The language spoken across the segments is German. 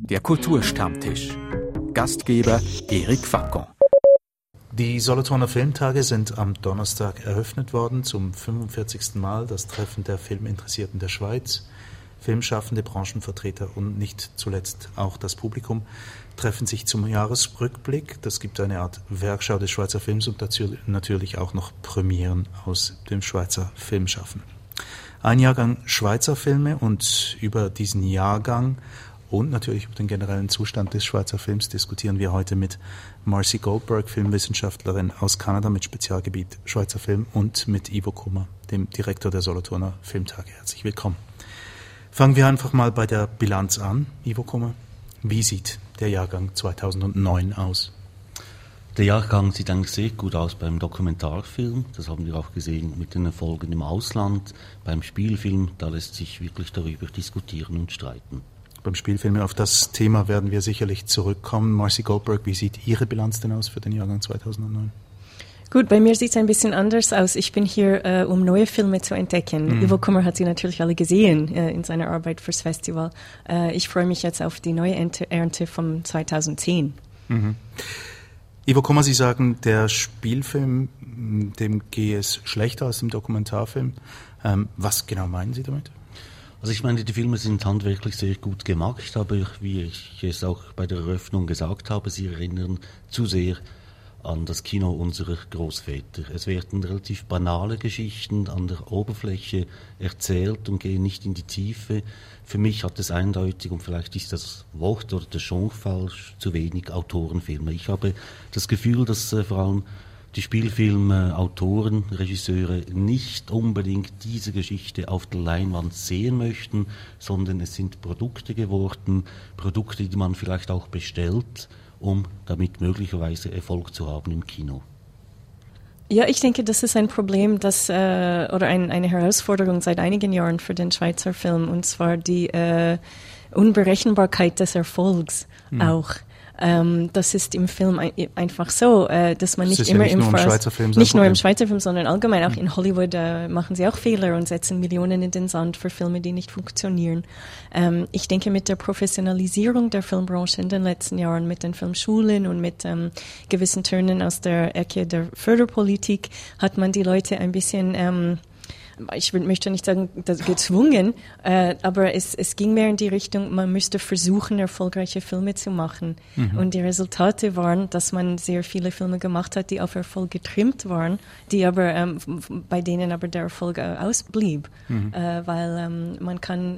Der Kulturstammtisch. Gastgeber Eric Facon. Die Solothurner Filmtage sind am Donnerstag eröffnet worden, zum 45. Mal das Treffen der Filminteressierten der Schweiz. Filmschaffende, Branchenvertreter und nicht zuletzt auch das Publikum treffen sich zum Jahresrückblick. Das gibt eine Art Werkschau des Schweizer Films und dazu natürlich auch noch Premieren aus dem Schweizer Filmschaffen. Ein Jahrgang Schweizer Filme, und über diesen Jahrgang und natürlich über den generellen Zustand des Schweizer Films diskutieren wir heute mit Marcy Goldberg, Filmwissenschaftlerin aus Kanada mit Spezialgebiet Schweizer Film, und mit Ivo Kummer, dem Direktor der Solothurner Filmtage. Herzlich willkommen. Fangen wir einfach mal bei der Bilanz an. Ivo Kummer, wie sieht der Jahrgang 2009 aus? Der Jahrgang sieht eigentlich sehr gut aus beim Dokumentarfilm. Das haben wir auch gesehen mit den Erfolgen im Ausland. Beim Spielfilm, da lässt sich wirklich darüber diskutieren und streiten. Beim Spielfilm, auf das Thema werden wir sicherlich zurückkommen. Marcy Goldberg, wie sieht Ihre Bilanz denn aus für den Jahrgang 2009? Gut, bei mir sieht es ein bisschen anders aus. Ich bin hier, um neue Filme zu entdecken. Ivo Kummer hat sie natürlich alle gesehen in seiner Arbeit fürs Festival. Ich freue mich jetzt auf die neue Ernte von 2010. Ivo Kummer, Sie sagen, der Spielfilm, dem gehe es schlechter als dem Dokumentarfilm. Was genau meinen Sie damit? Also ich meine, die Filme sind handwerklich sehr gut gemacht, aber wie ich es auch bei der Eröffnung gesagt habe, sie erinnern zu sehr an das Kino unserer Großväter. Es werden relativ banale Geschichten an der Oberfläche erzählt und gehen nicht in die Tiefe. Für mich hat es eindeutig, und vielleicht ist das Wort oder der Genre falsch, zu wenig Autorenfilme. Ich habe das Gefühl, dass vor allem die Spielfilmautoren, Regisseure nicht unbedingt diese Geschichte auf der Leinwand sehen möchten, sondern es sind Produkte geworden, Produkte, die man vielleicht auch bestellt, um damit möglicherweise Erfolg zu haben im Kino. Ja, ich denke, das ist ein Problem, oder eine Herausforderung seit einigen Jahren für den Schweizer Film, und zwar die Unberechenbarkeit des Erfolgs auch. Das ist im Film einfach so, dass man nicht immer im Schweizer Film, nicht nur im Schweizer Film, sondern allgemein auch in Hollywood machen sie auch Fehler und setzen Millionen in den Sand für Filme, die nicht funktionieren. Ich denke, mit der Professionalisierung der Filmbranche in den letzten Jahren, mit den Filmschulen und mit gewissen Tönen aus der Ecke der Förderpolitik, hat man die Leute ein bisschen ich möchte nicht sagen, gezwungen, aber es ging mehr in die Richtung, man müsste versuchen, erfolgreiche Filme zu machen. Und die Resultate waren, dass man sehr viele Filme gemacht hat, die auf Erfolg getrimmt waren, die aber bei denen aber der Erfolg ausblieb, weil man kann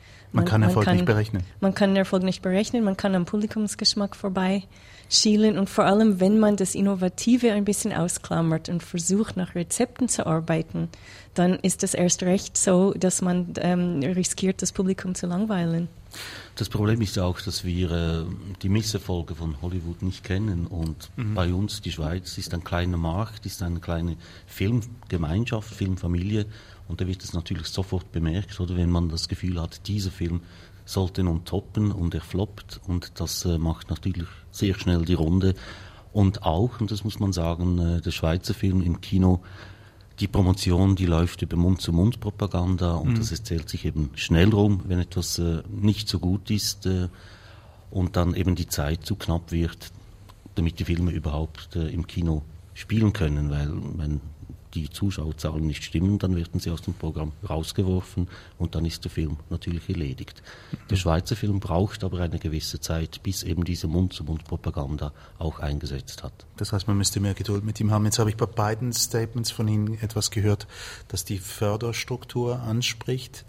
Erfolg nicht berechnen. Man kann Erfolg nicht berechnen, man kann am Publikumsgeschmack vorbei schielen, und vor allem, wenn man das Innovative ein bisschen ausklammert und versucht, nach Rezepten zu arbeiten, dann ist es erst recht so, dass man riskiert, das Publikum zu langweilen. Das Problem ist ja auch, dass wir die Misserfolge von Hollywood nicht kennen, und bei uns, die Schweiz, ist ein kleiner Markt, ist eine kleine Filmgemeinschaft, Filmfamilie, und da wird es natürlich sofort bemerkt, oder wenn man das Gefühl hat, dieser Film sollte nun toppen und er floppt, und das macht natürlich sehr schnell die Runde. Und auch, und das muss man sagen, der Schweizer Film im Kino, die Promotion, die läuft über Mund-zu-Mund-Propaganda, und das erzählt sich eben schnell rum, wenn etwas nicht so gut ist und dann eben die Zeit zu knapp wird, damit die Filme überhaupt im Kino spielen können, weil wenn die Zuschauerzahlen nicht stimmen, dann werden sie aus dem Programm rausgeworfen und dann ist der Film natürlich erledigt. Der Schweizer Film braucht aber eine gewisse Zeit, bis eben diese Mund-zu-Mund-Propaganda auch eingesetzt hat. Das heißt, man müsste mehr Geduld mit ihm haben. Jetzt habe ich bei beiden Statements von Ihnen etwas gehört, das die Förderstruktur anspricht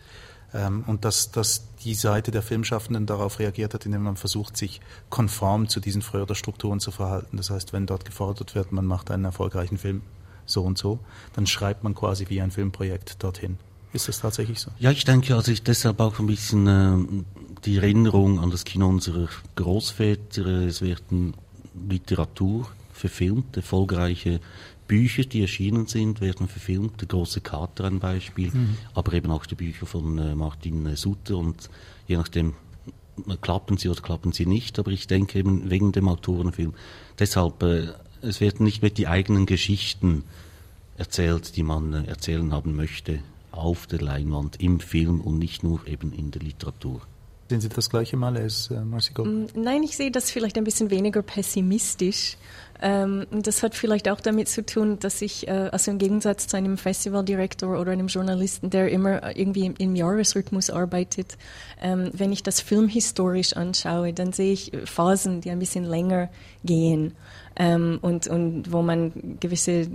und dass die Seite der Filmschaffenden darauf reagiert hat, indem man versucht, sich konform zu diesen Förderstrukturen zu verhalten. Das heißt, wenn dort gefordert wird, man macht einen erfolgreichen Film so und so, dann schreibt man quasi wie ein Filmprojekt dorthin. Ist das tatsächlich so? Ja, ich denke, also deshalb auch ein bisschen die Erinnerung an das Kino unserer Großväter. Es werden Literatur verfilmt, erfolgreiche Bücher, die erschienen sind, werden verfilmt. Der große Kater ein Beispiel, aber eben auch die Bücher von Martin Sutter, und je nachdem klappen sie oder klappen sie nicht, aber ich denke eben wegen dem Autorenfilm. Deshalb es werden nicht mehr die eigenen Geschichten erzählt, die man erzählen haben möchte, auf der Leinwand, im Film und nicht nur eben in der Literatur. Sehen Sie das gleiche mal als Marcy Gold? Nein, ich sehe das vielleicht ein bisschen weniger pessimistisch. Das hat vielleicht auch damit zu tun, dass ich, also im Gegensatz zu einem Festivaldirektor oder einem Journalisten, der immer irgendwie im Jahresrhythmus arbeitet, wenn ich das filmhistorisch anschaue, dann sehe ich Phasen, die ein bisschen länger gehen und wo man gewisse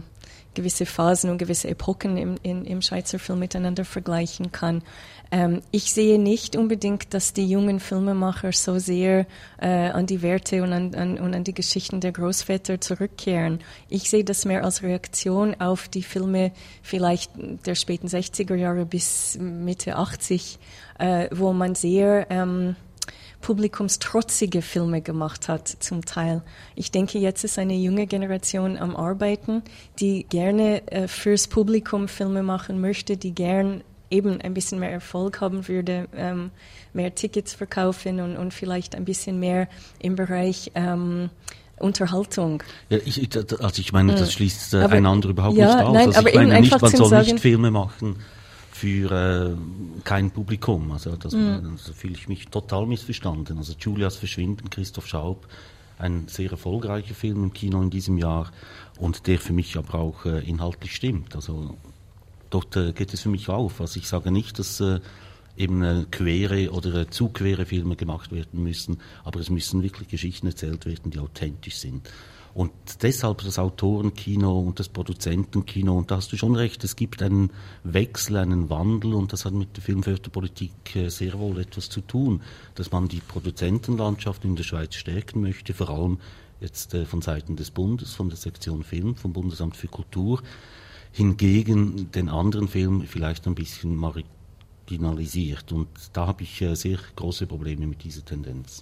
Phasen und gewisse Epochen im Schweizer Film miteinander vergleichen kann. Ich sehe nicht unbedingt, dass die jungen Filmemacher so sehr an die Werte und an die Geschichten der Großväter zurückkehren. Ich sehe das mehr als Reaktion auf die Filme vielleicht der späten 60er Jahre bis Mitte 80, wo man sehr publikumstrotzige Filme gemacht hat, zum Teil. Ich denke, jetzt ist eine junge Generation am Arbeiten, die gerne fürs Publikum Filme machen möchte, die gern eben ein bisschen mehr Erfolg haben würde, mehr Tickets verkaufen und vielleicht ein bisschen mehr im Bereich Unterhaltung. Ja, ich meine, das schließt einander überhaupt nicht aus. Nein, also aber ich meine nicht, man soll sagen, nicht Filme machen für kein Publikum. Also das fühle ich mich total missverstanden. Also Julias Verschwinden, Christoph Schaub, ein sehr erfolgreicher Film im Kino in diesem Jahr und der für mich aber auch inhaltlich stimmt. Also dort geht es für mich auf. Also ich sage nicht, dass eben quere oder zu quere Filme gemacht werden müssen, aber es müssen wirklich Geschichten erzählt werden, die authentisch sind. Und deshalb das Autorenkino und das Produzentenkino, und da hast du schon recht, es gibt einen Wechsel, einen Wandel, und das hat mit der Filmförderpolitik sehr wohl etwas zu tun, dass man die Produzentenlandschaft in der Schweiz stärken möchte, vor allem jetzt von Seiten des Bundes, von der Sektion Film, vom Bundesamt für Kultur, hingegen den anderen Film vielleicht ein bisschen marginalisiert. Und da habe ich sehr große Probleme mit dieser Tendenz.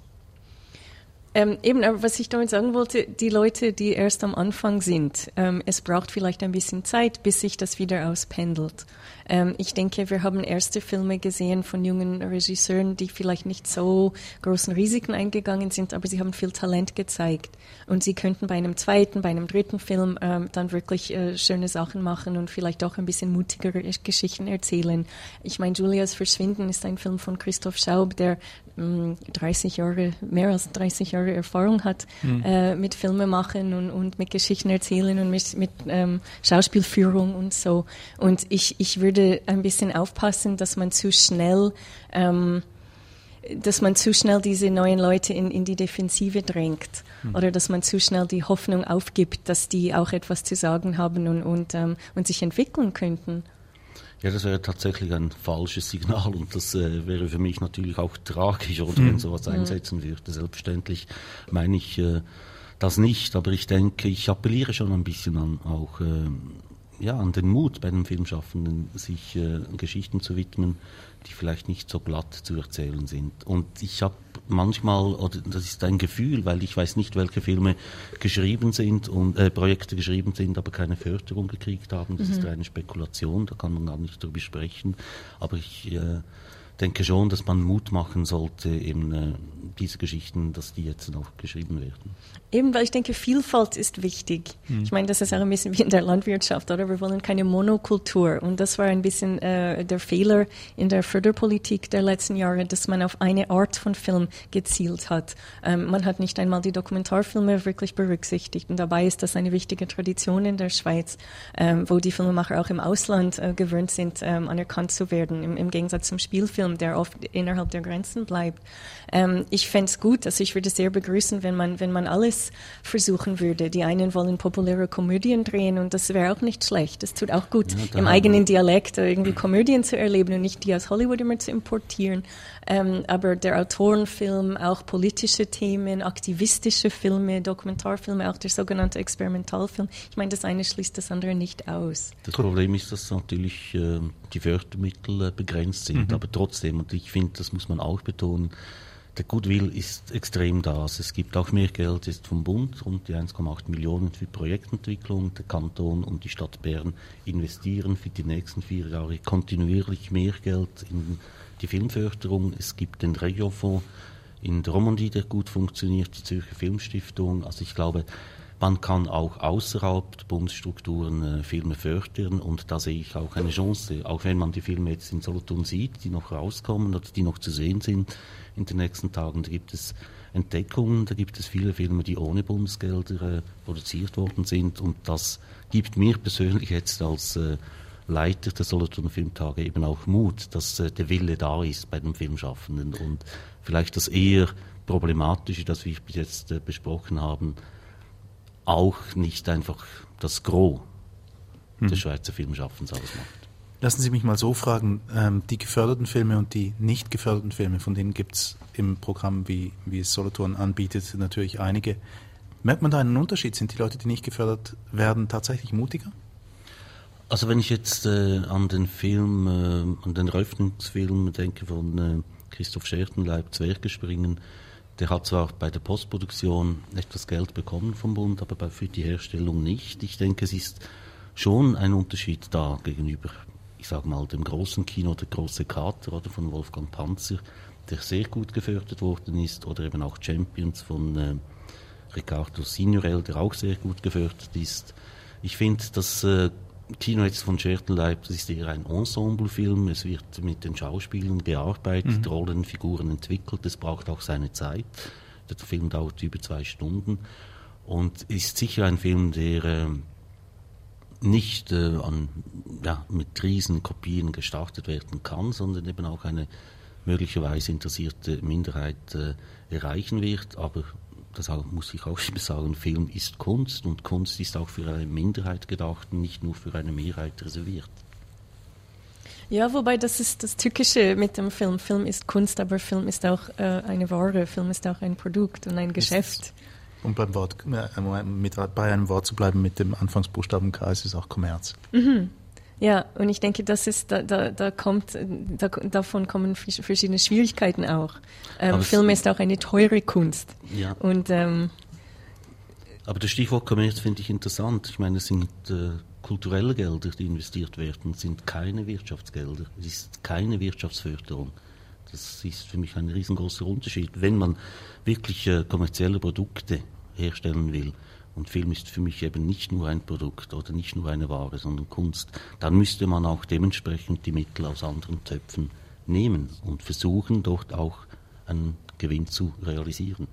Aber was ich damit sagen wollte, die Leute, die erst am Anfang sind, es braucht vielleicht ein bisschen Zeit, bis sich das wieder auspendelt. Ich denke, wir haben erste Filme gesehen von jungen Regisseuren, die vielleicht nicht so großen Risiken eingegangen sind, aber sie haben viel Talent gezeigt. Und sie könnten bei einem zweiten, bei einem dritten Film dann wirklich schöne Sachen machen und vielleicht auch ein bisschen mutigere Geschichten erzählen. Ich meine, Julias Verschwinden ist ein Film von Christoph Schaub, der mehr als 30 Jahre Erfahrung hat mit Filmemachen und mit Geschichten erzählen und mit Schauspielführung und so. Und ich würde ein bisschen aufpassen, dass man zu schnell diese neuen Leute in die Defensive drängt oder dass man zu schnell die Hoffnung aufgibt, dass die auch etwas zu sagen haben und sich entwickeln könnten. Ja, das wäre tatsächlich ein falsches Signal und das wäre für mich natürlich auch tragisch, oder wenn sowas einsetzen würde. Selbstverständlich meine ich das nicht, aber ich denke, ich appelliere schon ein bisschen an den Mut bei den Filmschaffenden, sich Geschichten zu widmen, die vielleicht nicht so glatt zu erzählen sind. Und ich habe manchmal, oder das ist ein Gefühl, weil ich weiß nicht, welche Filme geschrieben sind und Projekte geschrieben sind, aber keine Förderung gekriegt haben. Das ist eine Spekulation, da kann man gar nicht drüber sprechen. Aber ich denke schon, dass man Mut machen sollte, eben diese Geschichten, dass die jetzt noch geschrieben werden. Eben, weil ich denke, Vielfalt ist wichtig. Ich meine, das ist auch ein bisschen wie in der Landwirtschaft, oder? Wir wollen keine Monokultur. Und das war ein bisschen der Fehler in der Förderpolitik der letzten Jahre, dass man auf eine Art von Film gezielt hat. Man hat nicht einmal die Dokumentarfilme wirklich berücksichtigt. Und dabei ist das eine wichtige Tradition in der Schweiz, wo die Filmemacher auch im Ausland gewöhnt sind, anerkannt zu werden, im Gegensatz zum Spielfilm, der oft innerhalb der Grenzen bleibt. Ich fände es gut, also ich würde sehr begrüßen, wenn man alles versuchen würde. Die einen wollen populäre Komödien drehen und das wäre auch nicht schlecht. Es tut auch gut, im eigenen Dialekt irgendwie Komödien zu erleben und nicht die aus Hollywood immer zu importieren. Aber der Autorenfilm, auch politische Themen, aktivistische Filme, Dokumentarfilme, auch der sogenannte Experimentalfilm. Ich meine, das eine schließt das andere nicht aus. Das Problem ist, dass natürlich die Fördermittel begrenzt sind, aber trotzdem, und ich finde, das muss man auch betonen, der Goodwill ist extrem da. Also es gibt auch mehr Geld jetzt vom Bund, rund die 1,8 Millionen für Projektentwicklung. Der Kanton und die Stadt Bern investieren für die nächsten 4 Jahre kontinuierlich mehr Geld in die Filmförderung. Es gibt den Regiofonds in der Romandie, der gut funktioniert, die Zürcher Filmstiftung. Also ich glaube, man kann auch außerhalb der Bundesstrukturen Filme fördern und da sehe ich auch eine Chance, auch wenn man die Filme jetzt in Solothurn sieht, die noch rauskommen oder die noch zu sehen sind in den nächsten Tagen. Da gibt es Entdeckungen, da gibt es viele Filme, die ohne Bundesgelder produziert worden sind und das gibt mir persönlich jetzt als Leiter der Solothurner Filmtage eben auch Mut, dass der Wille da ist bei den Filmschaffenden und vielleicht das eher Problematische, das wir bis jetzt besprochen haben, auch nicht einfach das Gros des Schweizer Filmschaffens ausmacht. Lassen Sie mich mal so fragen, die geförderten Filme und die nicht geförderten Filme, von denen gibt es im Programm, wie es Solothurn anbietet, natürlich einige. Merkt man da einen Unterschied? Sind die Leute, die nicht gefördert werden, tatsächlich mutiger? Also wenn ich jetzt an den Film, an den Eröffnungsfilm denke von Christoph Schertenleib, Zwergespringen, der hat zwar bei der Postproduktion etwas Geld bekommen vom Bund, aber für die Herstellung nicht. Ich denke, es ist schon ein Unterschied da gegenüber, ich sage mal, dem großen Kino, der große Kater oder von Wolfgang Panzer, der sehr gut gefördert worden ist, oder eben auch Champions von Ricardo Signorel, der auch sehr gut gefördert ist. Ich finde, das Kino jetzt von Schertenleib, das ist eher ein Ensemblefilm, es wird mit den Schauspielern gearbeitet, Rollenfiguren entwickelt, es braucht auch seine Zeit. Der Film dauert über 2 Stunden und ist sicher ein Film, der nicht mit riesen Kopien gestartet werden kann, sondern eben auch eine möglicherweise interessierte Minderheit erreichen wird, aber das muss ich auch sagen, Film ist Kunst und Kunst ist auch für eine Minderheit gedacht und nicht nur für eine Mehrheit reserviert. Ja, wobei das ist das Tückische mit dem Film. Film ist Kunst, aber Film ist auch eine Ware, Film ist auch ein Produkt und ein Geschäft. Und bei einem Wort zu bleiben mit dem Anfangsbuchstaben K, ist es auch Kommerz. Mhm. Ja, und ich denke, das ist, davon kommen verschiedene Schwierigkeiten auch. Film ist auch eine teure Kunst. Ja. Und, aber das Stichwort Kommerz finde ich interessant. Ich meine, es sind kulturelle Gelder, die investiert werden, sind keine Wirtschaftsgelder. Es ist keine Wirtschaftsförderung. Das ist für mich ein riesengroßer Unterschied. Wenn man wirklich kommerzielle Produkte herstellen will, und Film ist für mich eben nicht nur ein Produkt oder nicht nur eine Ware, sondern Kunst, dann müsste man auch dementsprechend die Mittel aus anderen Töpfen nehmen und versuchen, dort auch einen Gewinn zu realisieren.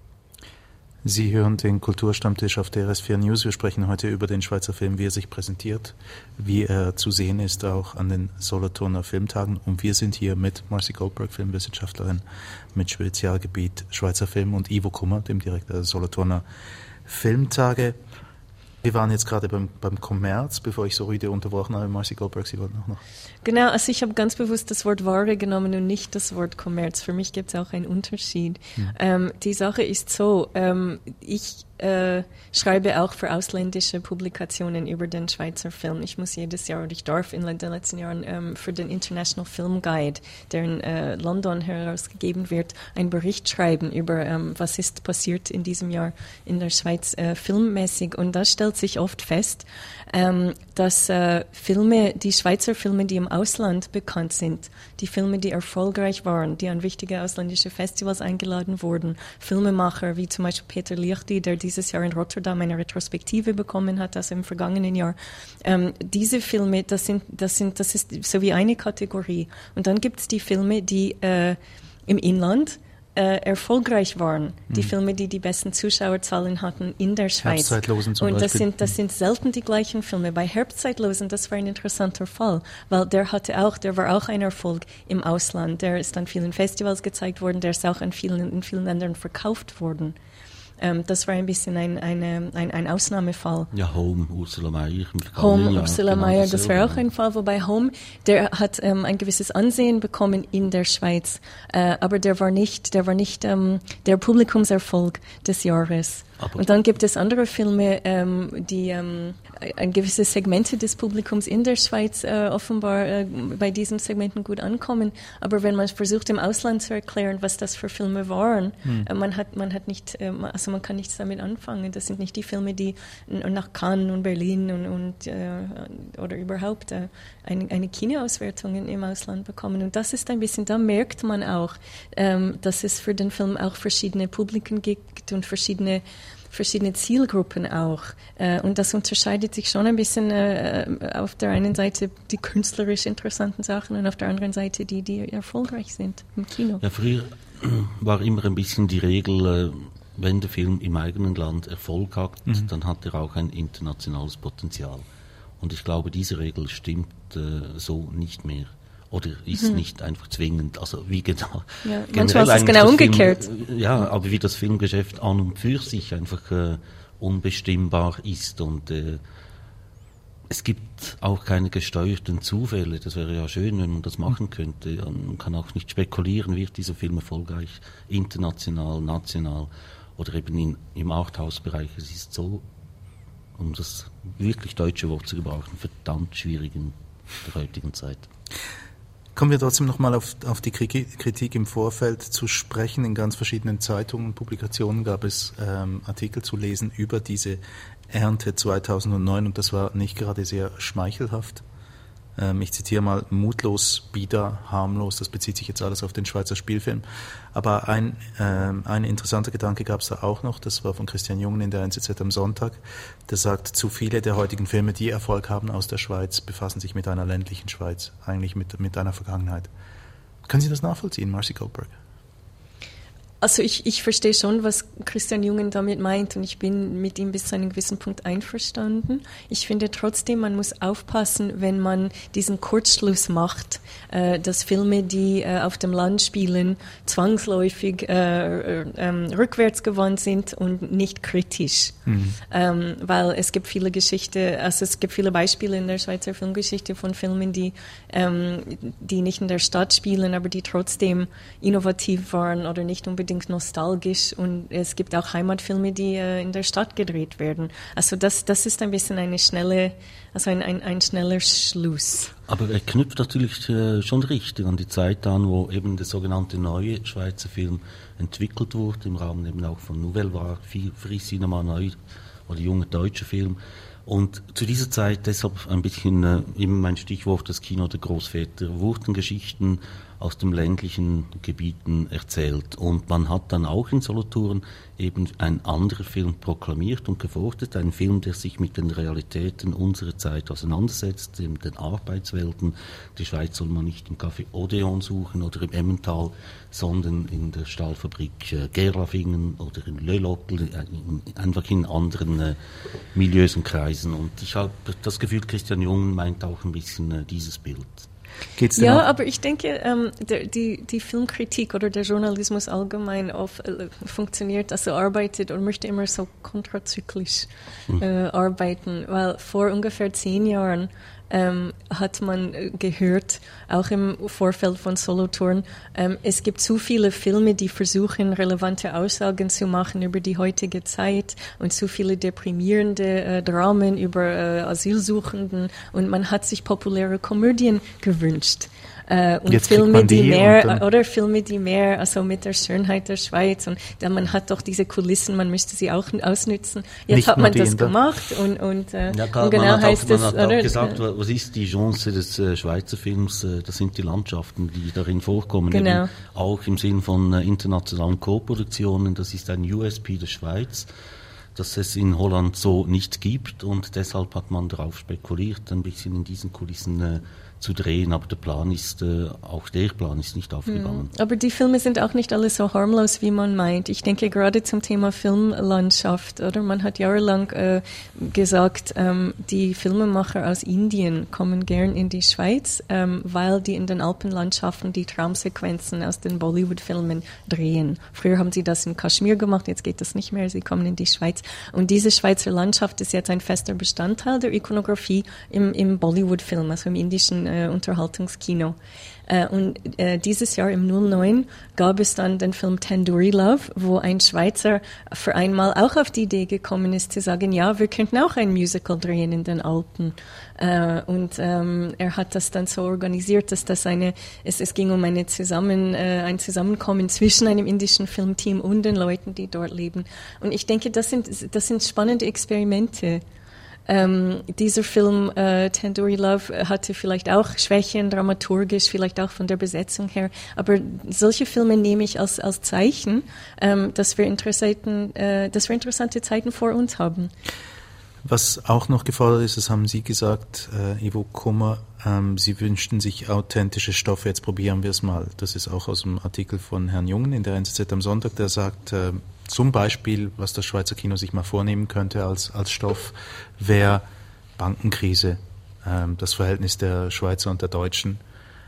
Sie hören den Kulturstammtisch auf der RS4 News. Wir sprechen heute über den Schweizer Film, wie er sich präsentiert, wie er zu sehen ist, auch an den Solothurner Filmtagen. Und wir sind hier mit Marcy Goldberg, Filmwissenschaftlerin mit Spezialgebiet Schweizer Film, und Ivo Kummer, dem Direktor der Solothurner Filmtage. Wir waren jetzt gerade beim Kommerz, bevor ich so rüde unterbrochen habe. Marcy Goldberg, Sie wollten auch noch. Genau, also ich habe ganz bewusst das Wort Ware genommen und nicht das Wort Kommerz. Für mich gibt es auch einen Unterschied. Die Sache ist so, ich schreibe auch für ausländische Publikationen über den Schweizer Film. Ich muss jedes Jahr, oder ich darf in den letzten Jahren für den International Film Guide, der in London herausgegeben wird, einen Bericht schreiben über, was ist passiert in diesem Jahr in der Schweiz filmmäßig. Und da stellt sich oft fest, dass die Schweizer Filme, die im Ausland bekannt sind, die Filme, die erfolgreich waren, die an wichtige ausländische Festivals eingeladen wurden, Filmemacher wie zum Beispiel Peter Liechti, der dieses Jahr in Rotterdam eine Retrospektive bekommen hat, also im vergangenen Jahr. Diese Filme, das ist so wie eine Kategorie. Und dann gibt es die Filme, die im Inland erfolgreich waren. Die Filme, die die besten Zuschauerzahlen hatten in der Schweiz. Herbstzeitlosen zum Beispiel. Und das sind selten die gleichen Filme. Bei Herbstzeitlosen, das war ein interessanter Fall, weil der war auch ein Erfolg im Ausland. Der ist an vielen Festivals gezeigt worden, der ist auch in vielen Ländern verkauft worden. Das war ein bisschen ein Ausnahmefall. Ja, Home, Ursula Meyer. Ursula Meyer, das war auch ein Fall, wobei Home, der hat ein gewisses Ansehen bekommen in der Schweiz, aber der war nicht der Publikumserfolg des Jahres. Und dann gibt es andere Filme, die ein gewisse Segmente des Publikums in der Schweiz offenbar bei diesen Segmenten gut ankommen. Aber wenn man versucht, im Ausland zu erklären, was das für Filme waren, man kann nichts damit anfangen. Das sind nicht die Filme, die nach Cannes und Berlin oder überhaupt eine Kinoauswertung im Ausland bekommen. Und das ist ein bisschen, da merkt man auch, dass es für den Film auch verschiedene Publiken gibt und verschiedene verschiedene Zielgruppen auch. Und das unterscheidet sich schon ein bisschen auf der einen Seite die künstlerisch interessanten Sachen und auf der anderen Seite die erfolgreich sind im Kino. Ja, früher war immer ein bisschen die Regel, wenn der Film im eigenen Land Erfolg hat, dann hat er auch ein internationales Potenzial. Und ich glaube, diese Regel stimmt so nicht mehr. Oder ist nicht einfach zwingend, also wie genau. Ja, manchmal ist es genau umgekehrt. Ja, aber wie das Filmgeschäft an und für sich einfach unbestimmbar ist und es gibt auch keine gesteuerten Zufälle. Das wäre ja schön, wenn man das machen könnte. Man kann auch nicht spekulieren, wird dieser Film erfolgreich, international, national oder eben im Arthouse-Bereich. Es ist so, um das wirklich deutsche Wort zu gebrauchen, verdammt schwierig in der heutigen Zeit. Kommen wir trotzdem nochmal auf die Kritik im Vorfeld zu sprechen. In ganz verschiedenen Zeitungen und Publikationen gab es Artikel zu lesen über diese Ernte 2009 und das war nicht gerade sehr schmeichelhaft. Ich zitiere mal: mutlos, bieder, harmlos. Das bezieht sich jetzt alles auf den Schweizer Spielfilm. Aber ein interessanter Gedanke gab es da auch noch, das war von Christian Jungen in der NZZ am Sonntag. Der sagt, zu viele der heutigen Filme, die Erfolg haben aus der Schweiz, befassen sich mit einer ländlichen Schweiz, eigentlich mit einer Vergangenheit. Können Sie das nachvollziehen, Marcy Goldberg? Also ich verstehe schon, was Christian Jungen damit meint und ich bin mit ihm bis zu einem gewissen Punkt einverstanden. Ich finde trotzdem, man muss aufpassen, wenn man diesen Kurzschluss macht, dass Filme, die auf dem Land spielen, zwangsläufig rückwärtsgewandt sind und nicht kritisch. Weil es gibt viele viele Beispiele in der Schweizer Filmgeschichte von Filmen, die nicht in der Stadt spielen, aber die trotzdem innovativ waren oder nicht unbedingt nostalgisch, und es gibt auch Heimatfilme, die in der Stadt gedreht werden. Also das ist ein bisschen ein schneller Schluss. Aber er knüpft natürlich schon richtig an die Zeit an, wo eben der sogenannte neue Schweizer Film entwickelt wurde, im Rahmen eben auch von Nouvelle Vague, Free Cinema neu oder junger deutscher Film. Und zu dieser Zeit, deshalb ein bisschen immer mein Stichwort, das Kino der Großväter, wurden Geschichten aus den ländlichen Gebieten erzählt. Und man hat dann auch in Solothurn eben einen anderen Film proklamiert und gefordert, einen Film, der sich mit den Realitäten unserer Zeit auseinandersetzt, in den Arbeitswelten. Die Schweiz soll man nicht im Café Odeon suchen oder im Emmental, sondern in der Stahlfabrik Gerlafingen oder in Le Locle, einfach in anderen Milieus und Kreisen. Und ich habe das Gefühl, Christian Jung meint auch ein bisschen dieses Bild. Ja, aber ich denke, die Filmkritik oder der Journalismus allgemein funktioniert, also arbeitet und möchte immer so kontrazyklisch arbeiten, weil vor ungefähr 10 Jahren hat man gehört, auch im Vorfeld von Solothurn, es gibt zu viele Filme, die versuchen, relevante Aussagen zu machen über die heutige Zeit und zu viele deprimierende Dramen über Asylsuchenden, und man hat sich populäre Komödien gewünscht. Und jetzt Filme, die mehr, also mit der Schönheit der Schweiz, und dann man hat doch diese Kulissen, man müsste sie auch ausnützen. Jetzt nicht hat man das gemacht und genau heißt es. Man hat auch gesagt, was ist die Chance des Schweizer Films? Das sind die Landschaften, die darin vorkommen. Genau. Eben auch im Sinn von internationalen Co-Produktionen. Das ist ein USP der Schweiz, dass es in Holland so nicht gibt, und deshalb hat man darauf spekuliert, ein bisschen in diesen Kulissen zu drehen, aber der Plan ist nicht aufgegangen. Aber die Filme sind auch nicht alle so harmlos, wie man meint. Ich denke gerade zum Thema Filmlandschaft, oder? Man hat jahrelang gesagt, die Filmemacher aus Indien kommen gern in die Schweiz, weil die in den Alpenlandschaften die Traumsequenzen aus den Bollywood-Filmen drehen. Früher haben sie das in Kaschmir gemacht, jetzt geht das nicht mehr, sie kommen in die Schweiz. Und diese Schweizer Landschaft ist jetzt ein fester Bestandteil der Ikonografie im Bollywood-Film, also im indischen Unterhaltungskino. Und dieses Jahr im 2009 gab es dann den Film Tandoori Love, wo ein Schweizer für einmal auch auf die Idee gekommen ist, zu sagen, ja, wir könnten auch ein Musical drehen in den Alpen. Und er hat das dann so organisiert, dass es ging um ein Zusammenkommen zwischen einem indischen Filmteam und den Leuten, die dort leben. Und ich denke, das sind spannende Experimente. Dieser Film Tandoori Love hatte vielleicht auch Schwächen, dramaturgisch, vielleicht auch von der Besetzung her, aber solche Filme nehme ich als Zeichen, dass wir interessante Zeiten vor uns haben. Was auch noch gefordert ist, das haben Sie gesagt, Ivo Kummer, Sie wünschten sich authentische Stoffe, jetzt probieren wir es mal. Das ist auch aus dem Artikel von Herrn Jungen in der NZZ am Sonntag, der sagt, zum Beispiel, was das Schweizer Kino sich mal vornehmen könnte als Stoff, wäre Bankenkrise, das Verhältnis der Schweizer und der Deutschen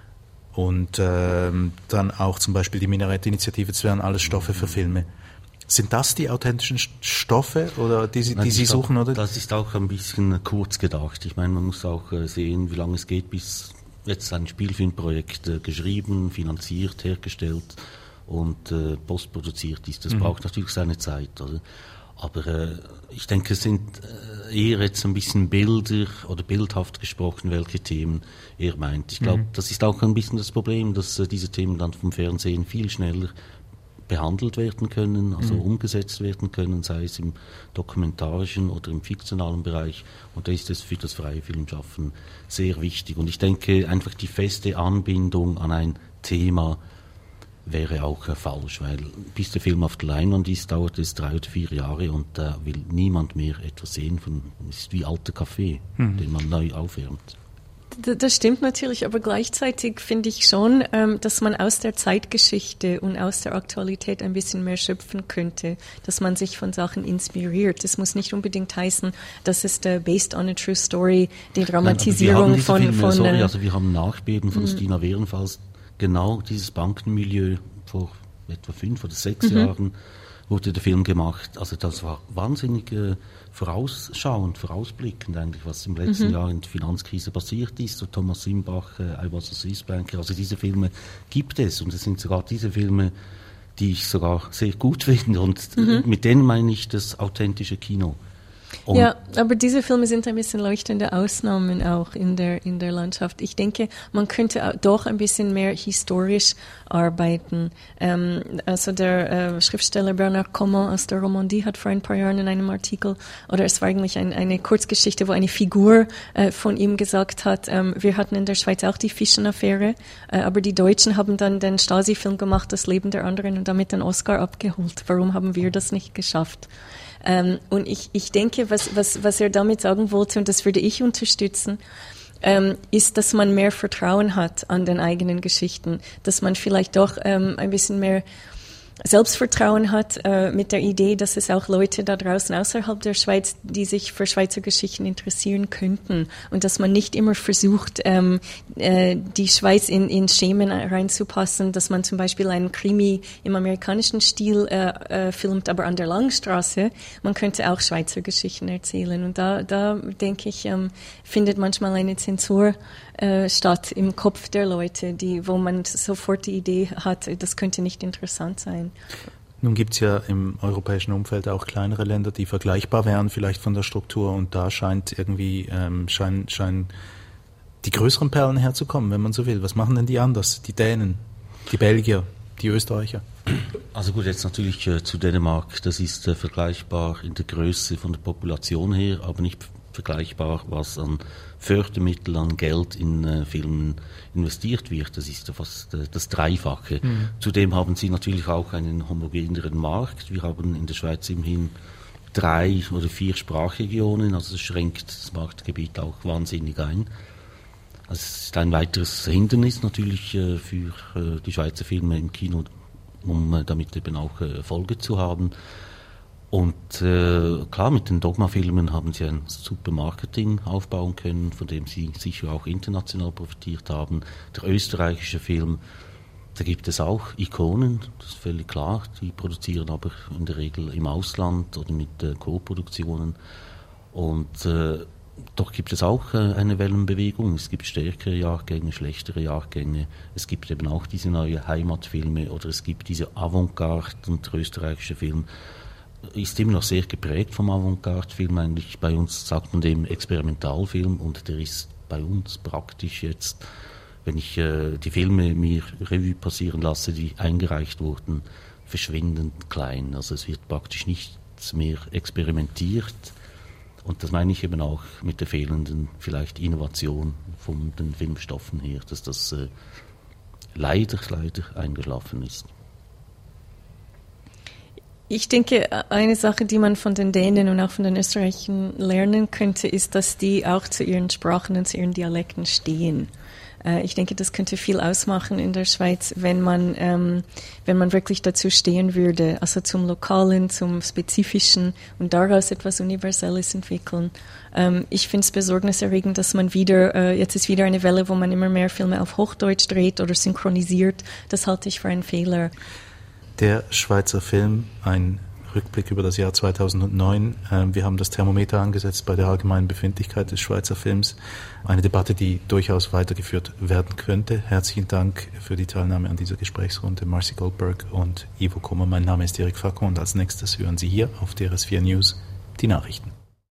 und dann auch zum Beispiel die Minarett-Initiative, das wären alles Stoffe für Filme. Sind das die authentischen Stoffe oder die Sie suchen? Oder? Das ist auch ein bisschen kurz gedacht. Ich meine, man muss auch sehen, wie lange es geht, bis jetzt ein Spielfilmprojekt geschrieben, finanziert, hergestellt und postproduziert ist. Das braucht natürlich seine Zeit. Oder? Aber ich denke, es sind eher jetzt ein bisschen Bilder oder bildhaft gesprochen, welche Themen er meint. Ich glaube, das ist auch ein bisschen das Problem, dass diese Themen dann vom Fernsehen viel schneller behandelt werden können, also umgesetzt werden können, sei es im dokumentarischen oder im fiktionalen Bereich. Und da ist es für das freie Filmschaffen sehr wichtig. Und ich denke, einfach die feste Anbindung an ein Thema wäre auch falsch, weil bis der Film auf der Leinwand ist, dauert es 3 oder 4 Jahre und da will niemand mehr etwas sehen. Es ist wie alter Kaffee, den man neu aufwärmt. Das stimmt natürlich, aber gleichzeitig finde ich schon, dass man aus der Zeitgeschichte und aus der Aktualität ein bisschen mehr schöpfen könnte, dass man sich von Sachen inspiriert. Das muss nicht unbedingt heißen, dass es based on a true story, die Dramatisierung wir haben Nachbeben von Stina Wehrenfels, genau dieses Bankenmilieu vor etwa 5 oder 6 Jahren wurde der Film gemacht. Also das war wahnsinnig vorausschauend, vorausblickend eigentlich, was im letzten Jahr in der Finanzkrise passiert ist. So Thomas Simbach, I Was a Swiss Banker, also diese Filme gibt es und es sind sogar diese Filme, die ich sogar sehr gut finde und mit denen meine ich das authentische Kino. Und ja, aber diese Filme sind ein bisschen leuchtende Ausnahmen auch in der Landschaft. Ich denke, man könnte doch ein bisschen mehr historisch arbeiten. Also der Schriftsteller Bernard Comment aus der Romandie hat vor ein paar Jahren in einem Artikel, oder es war eigentlich eine Kurzgeschichte, wo eine Figur von ihm gesagt hat, wir hatten in der Schweiz auch die Fischen-Affäre, aber die Deutschen haben dann den Stasi-Film gemacht, Das Leben der anderen, und damit den Oscar abgeholt. Warum haben wir das nicht geschafft? Und ich denke, was er damit sagen wollte, und das würde ich unterstützen, ist, dass man mehr Vertrauen hat an den eigenen Geschichten, dass man vielleicht doch ein bisschen mehr Selbstvertrauen hat mit der Idee, dass es auch Leute da draußen außerhalb der Schweiz, die sich für Schweizer Geschichten interessieren könnten, und dass man nicht immer versucht, die Schweiz in Schemen reinzupassen, dass man zum Beispiel einen Krimi im amerikanischen Stil filmt, aber an der Langstraße. Man könnte auch Schweizer Geschichten erzählen, und da denke ich, findet manchmal eine Zensur statt im Kopf der Leute, wo man sofort die Idee hat, das könnte nicht interessant sein. Nun gibt es ja im europäischen Umfeld auch kleinere Länder, die vergleichbar wären vielleicht von der Struktur, und da scheint irgendwie scheinen die größeren Perlen herzukommen, wenn man so will. Was machen denn die anders? Die Dänen, die Belgier, die Österreicher? Also gut, jetzt natürlich zu Dänemark, das ist vergleichbar in der Größe von der Population her, aber nicht vergleichbar, was an Fördermittel, an Geld in Filmen investiert wird. Das ist fast das Dreifache. Zudem haben sie natürlich auch einen homogeneren Markt. Wir haben in der Schweiz immerhin 3 oder 4 Sprachregionen, also das schränkt das Marktgebiet auch wahnsinnig ein. Also es ist ein weiteres Hindernis natürlich für die Schweizer Filme im Kino, um damit eben auch Erfolge zu haben. Und klar, mit den Dogma-Filmen haben sie ein super Marketing aufbauen können, von dem sie sicher auch international profitiert haben. Der österreichische Film, da gibt es auch Ikonen, das ist völlig klar. Die produzieren aber in der Regel im Ausland oder mit Co-Produktionen. Und doch gibt es auch eine Wellenbewegung. Es gibt stärkere Jahrgänge, schlechtere Jahrgänge. Es gibt eben auch diese neue Heimatfilme oder es gibt diese Avantgarde, und der österreichische Film ist immer noch sehr geprägt vom Avantgarde-Film. Eigentlich bei uns sagt man dem Experimentalfilm, und der ist bei uns praktisch jetzt, wenn ich die Filme mir Revue passieren lasse, die eingereicht wurden, verschwindend klein. Also es wird praktisch nichts mehr experimentiert. Und das meine ich eben auch mit der fehlenden vielleicht Innovation von den Filmstoffen her, dass das leider eingeschlafen ist. Ich denke, eine Sache, die man von den Dänen und auch von den Österreichern lernen könnte, ist, dass die auch zu ihren Sprachen und zu ihren Dialekten stehen. Ich denke, das könnte viel ausmachen in der Schweiz, wenn man wirklich dazu stehen würde, also zum Lokalen, zum Spezifischen und daraus etwas Universelles entwickeln. Ich finde es besorgniserregend, dass man jetzt ist wieder eine Welle, wo man immer mehr Filme auf Hochdeutsch dreht oder synchronisiert. Das halte ich für einen Fehler. Der Schweizer Film, ein Rückblick über das Jahr 2009. Wir haben das Thermometer angesetzt bei der allgemeinen Befindlichkeit des Schweizer Films. Eine Debatte, die durchaus weitergeführt werden könnte. Herzlichen Dank für die Teilnahme an dieser Gesprächsrunde, Marcy Goldberg und Ivo Kummer. Mein Name ist Eric Facon und als nächstes hören Sie hier auf DRS4 News die Nachrichten.